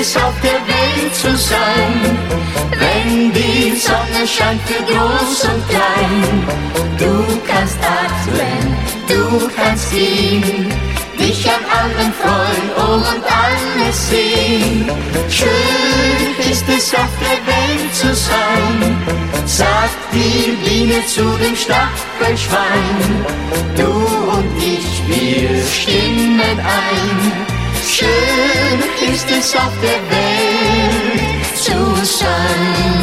es auf der Welt zu sein, wenn die Sonne scheint für groß und klein. Du kannst atmen, du kannst gehen, dich an allem freuen und alles sehen. Schön ist es auf der Welt zu sein, sagt die Biene zu dem Stachelschwein. Du und ich, wir stimmen ein. Schön ist es auf der Welt zu sein.